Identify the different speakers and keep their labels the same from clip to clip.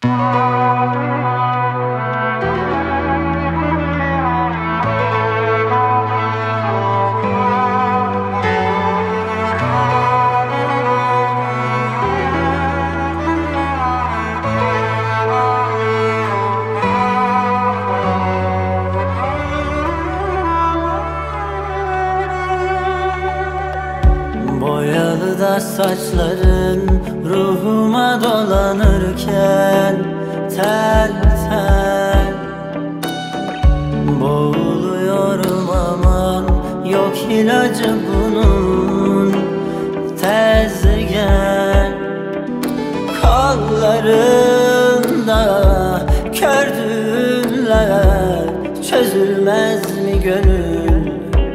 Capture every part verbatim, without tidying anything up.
Speaker 1: Boyalı da saçların ruhuma dolanırken tel tel boğuluyorum, aman yok ilacı bunun, tez gel. Kollarında kör düğümler, çözülmez mi gönül?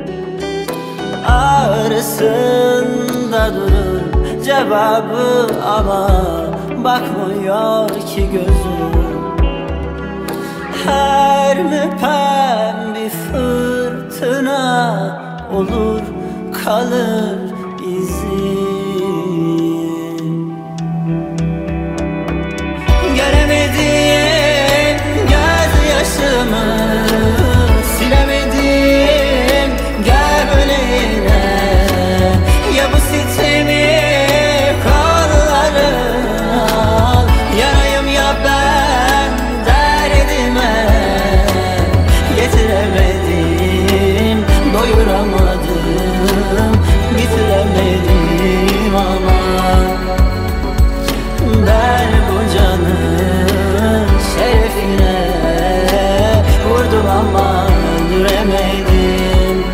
Speaker 1: Ağrısında durur cevabı ama bakmıyor ki gözüm. Her müpem bir fırtına olur, kalır izin. Göremediğim gözyaşımı silemedim gömleğine. Ya bu sitemi kollarına al, yanayım ya ben derdime. Yetiremedim, doyuramadım, bitiremedim ama ben bu canın şerefine vurdum ama öldüremedim.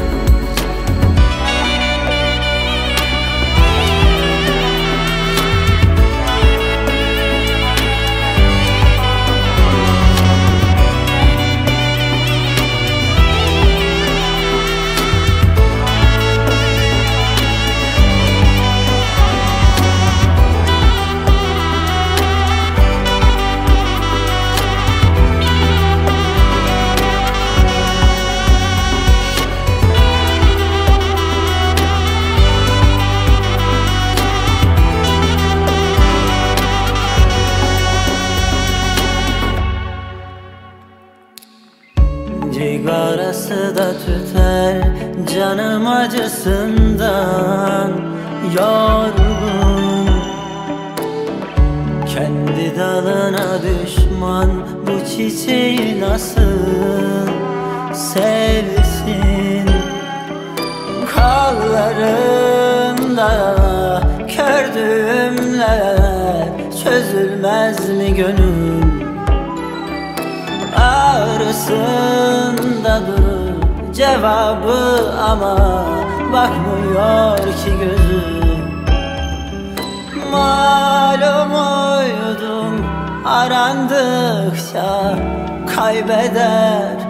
Speaker 1: Cigarası da tüter canım acısından yorgun. Kendi dalına düşman bu çiçeği nasıl sevsin? Kollarında kör düğümler, çözülmez mi gönül? Ağrısında durur cevabı ama bakmıyor ki gözüm. Malum uydum arandıkça kaybeder